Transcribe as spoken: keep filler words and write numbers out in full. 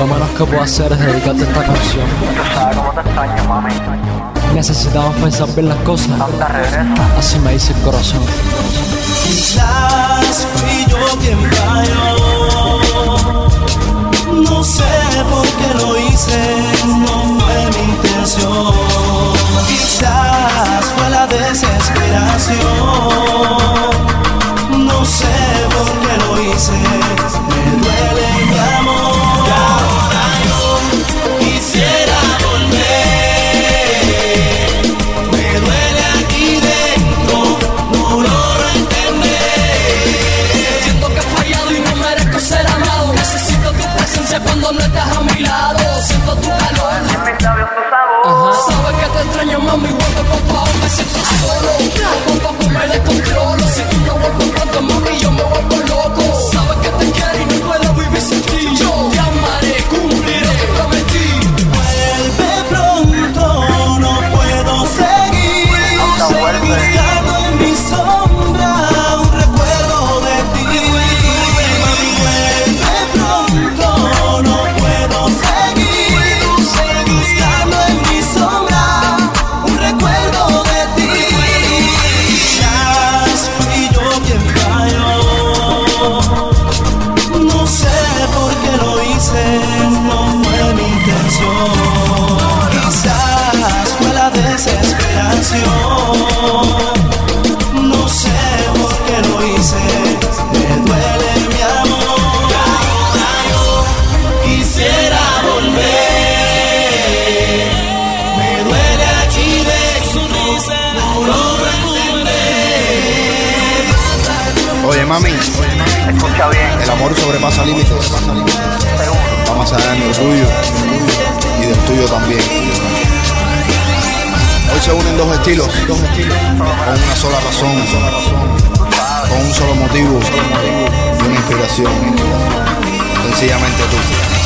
Lo menos que puedo hacer es dedicarte esta canción. Tú sabes cómo te extraño, mami. Necesitamos pensar bien las cosas. Anda, regresa. Así me dice el corazón. Quizás fui yo quien falló. No sé por qué lo hice, no fue mi intención. Quizás fue la desesperación. No sé por qué lo hice, me duele mi amor. Y ahora yo quisiera volver. Me duele aquí dentro, no logro entender. Siento que he fallado y no merezco ser amado. Necesito tu presencia cuando no estás a mi lado. Siento tu calor, En mis labios tu sabor. sabes que te extraño, mami. Vuelve por favor, me siento solo. Poco a poco me descontrolo. Si tú no vuelves pronto, mami, yo me vuelvo loco. Sabes que te quiero y no puedo vivir sin ti. Yo te amaré, cumpliré lo que prometí. Vuelve pronto, no puedo seguir buscando en mi sombra un recuerdo de ti. Mami, vuelve pronto, no puedo seguir buscando en mi sombra un recuerdo de ti. Quizás fui yo quien falló. No sé por qué lo hice, no fue mi intención. Quizás fue la desesperación. No sé por qué lo hice, me duele mi amor. Ahora yo quisiera volver. Me duele aquí dentro, no logro entender. Oye, mami, Escucha bien. el amor sobrepasa límites. Seguro. Va más allá del tuyo y del tuyo también. Hoy se unen dos estilos, dos estilos, con una sola razón, con un solo motivo y una inspiración. Sencillamente tú.